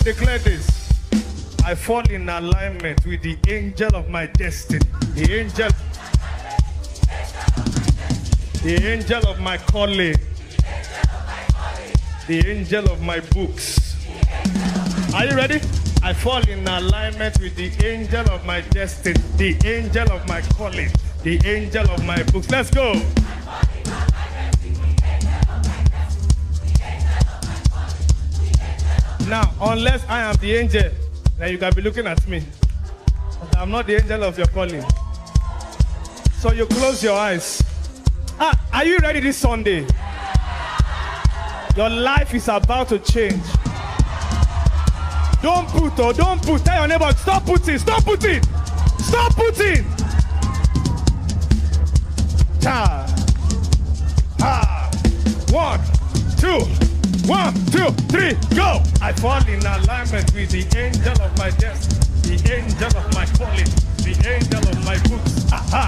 Declare this. I fall in alignment with the angel of my destiny. The angel of my calling. The angel of my books. Are you ready? I fall in alignment with the angel of my destiny. The angel of my calling. The angel of my books. Let's go. Now, unless I am the angel, then you can be looking at me. But I'm not the angel of your calling. So you close your eyes. Are you ready this Sunday? Your life is about to change. Don't put. Tell your neighbor, stop putting. Stop putting. 1, 2. 1, 2, 3, go! I fall in alignment with the angel of my destiny, the angel of my calling, the angel of my books. Aha!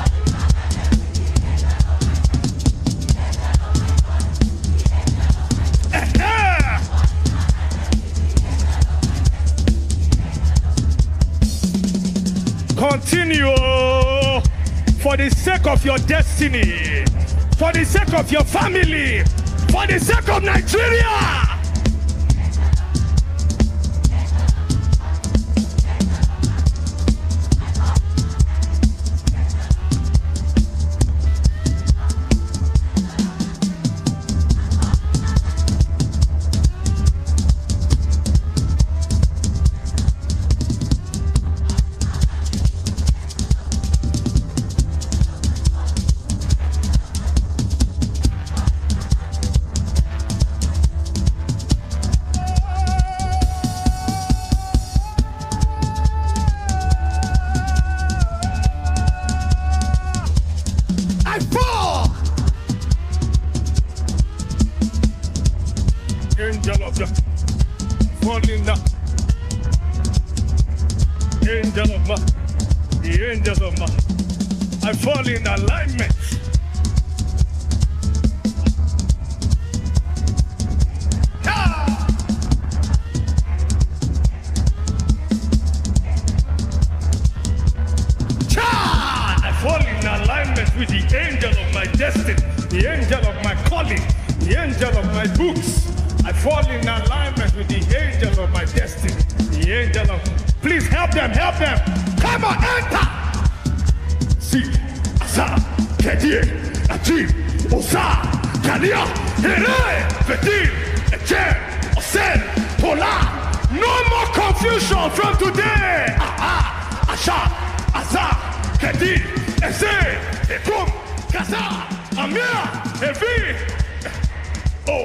Continue for the sake of your destiny, for the sake of your family, for the sake of Nigeria. Angel of the falling down. Angel of my, the angel of my, I fall in alignment. I fall in alignment with the angel of my destiny, the angel of my calling, the angel of my books. I fall in alignment with the angel of my destiny, the angel of... Please help them. Come on, enter! Si, Asa, Kedir, Ajib, Osa, Kania, Here, Fedir, Echer, Osen, Pola. No more confusion from today! Aha, Asha, Asa, Kedir, Ese, Ekum, Kaza, Amir, Evi. Oh.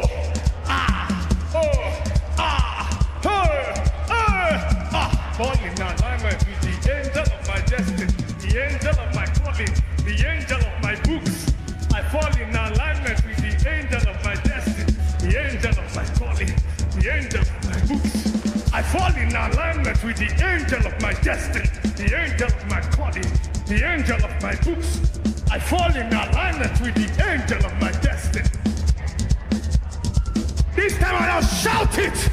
Fall in alignment with the angel of my destiny, the angel of my calling, the angel of my books. I fall in alignment with the angel of my destiny, the angel of my calling, the angel of my books. I fall in alignment with the angel of my destiny, the angel of my calling, the angel of my books. I fall in alignment with the angel of my destiny. This time I'll shout it.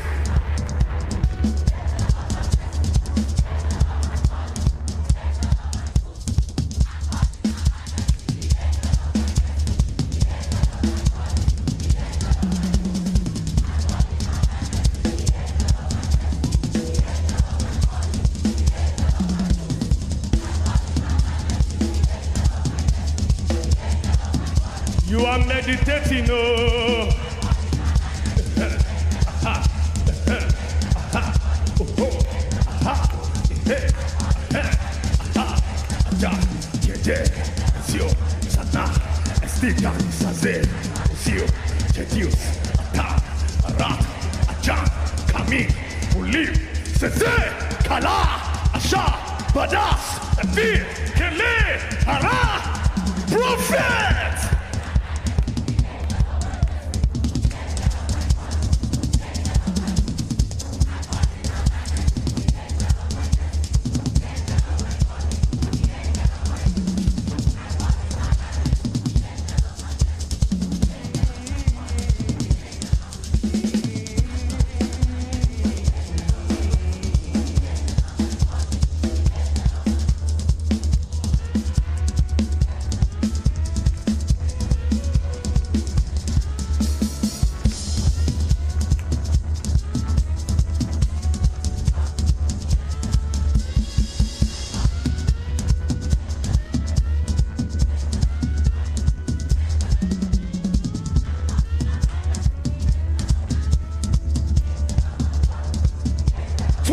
You are meditating, oh. Prophet!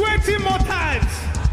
20 more times.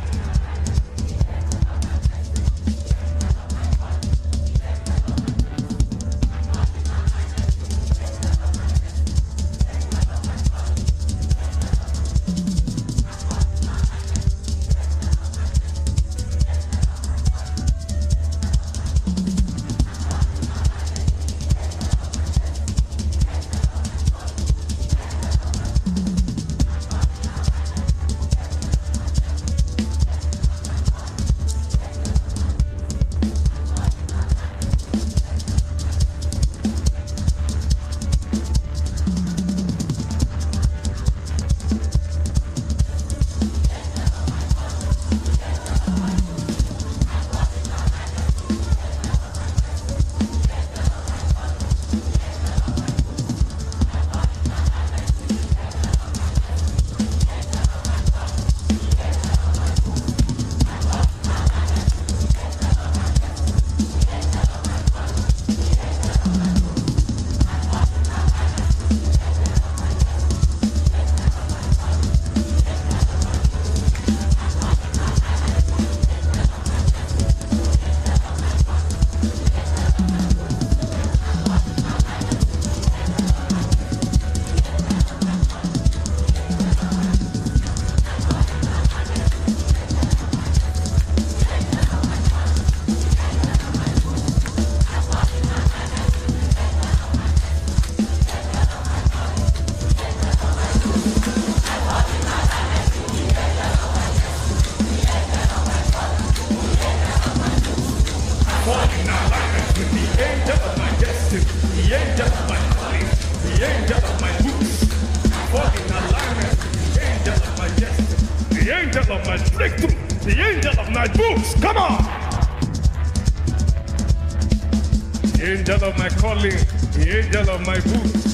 Angel of my calling, the angel of my boots.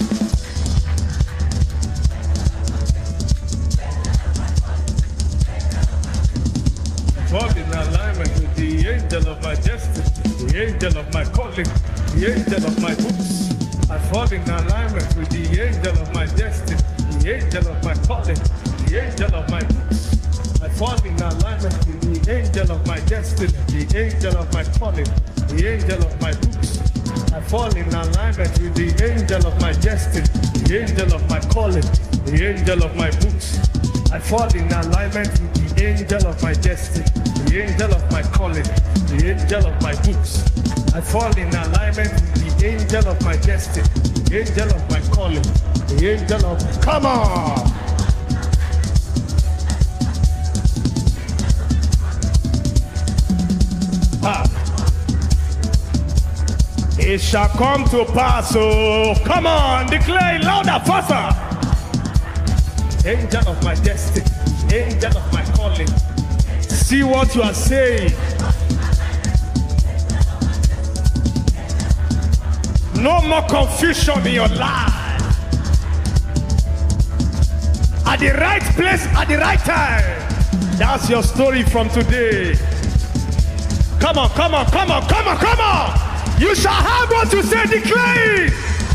Fall in alignment with the angel of my destiny, the angel of my calling, the angel of my boots. I fall in alignment with the angel of my destiny, the angel of my calling, the angel of my boots. I fall in alignment with the angel of my destiny, the angel of my calling, the angel of my boots. I fall in alignment with the angel of my destiny, the angel of my calling, the angel of my boots. I fall in alignment with the angel of my destiny, the angel of my calling, the angel of my boots. I fall in alignment with the angel of my destiny, the angel of my calling, the angel of... Come on! It shall come to pass, oh, come on, declare it louder, faster. Angel of my destiny, angel of my calling. See what you are saying. No more confusion in your life. At the right place, at the right time. That's your story from today. Come on, come on, come on, come on, come on. You shall have what you say, declare it.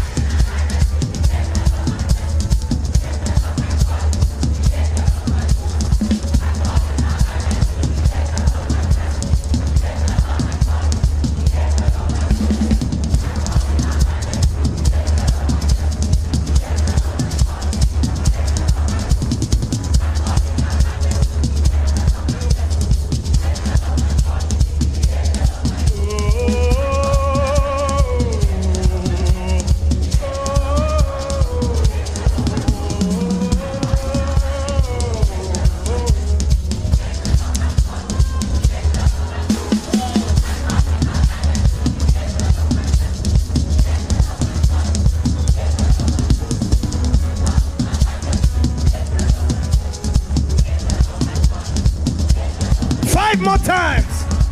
More times.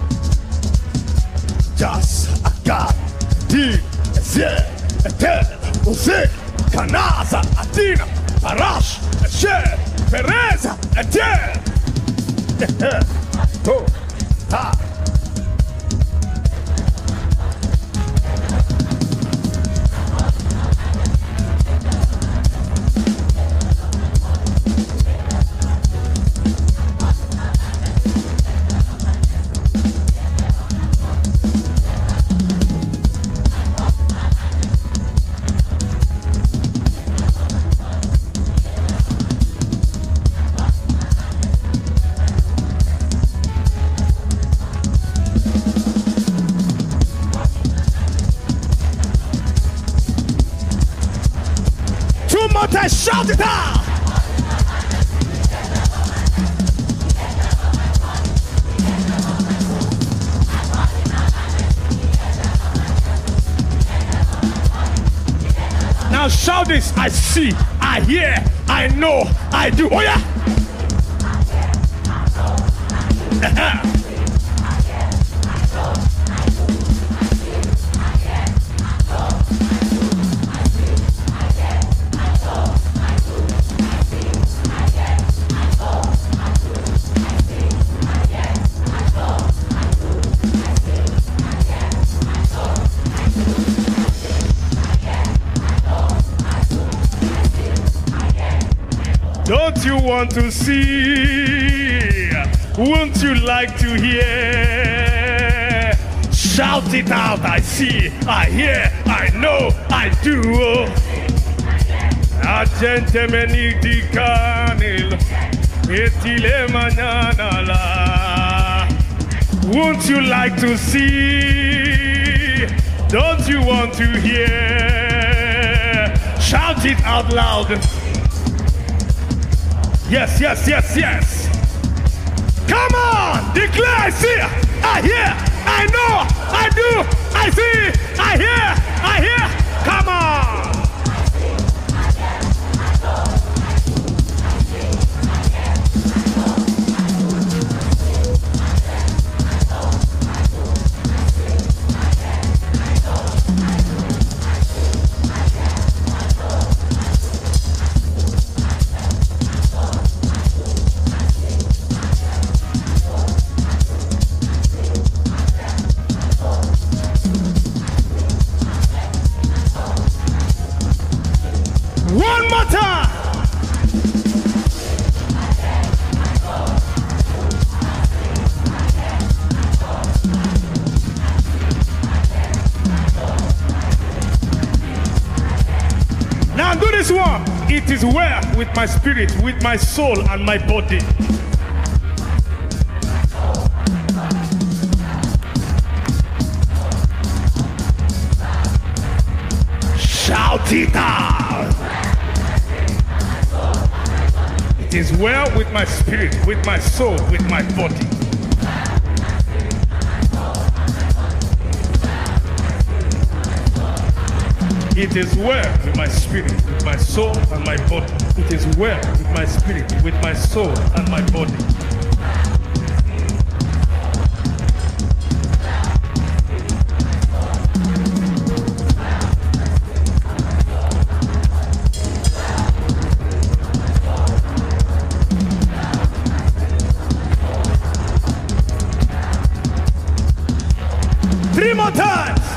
Just a God, D, Z, Etel, Ose, Kanaza, Atina, Parash, She, Pereza, Etel. Oh, ha. more time, shout it out. Now shout this. I see, I hear, I know, I do. Oh yeah. Don't you want to see? Won't you like to hear? Shout it out. I see, I hear, I know, I do. Agente meniti canil, etile manana. Won't you like to see? Don't you want to hear? Shout it out loud. Yes, yes, yes, yes. Come on, declare, I see, I hear, I know, I do, I see, I hear, I hear. Come on. One more time. Now do this one. It is well with my spirit, with my soul and my body. Shout it out. It is well with my spirit, with my soul, with my body. It is well with my spirit, with my soul, and my body. It is well with my spirit, with my soul, and my body. Three more times.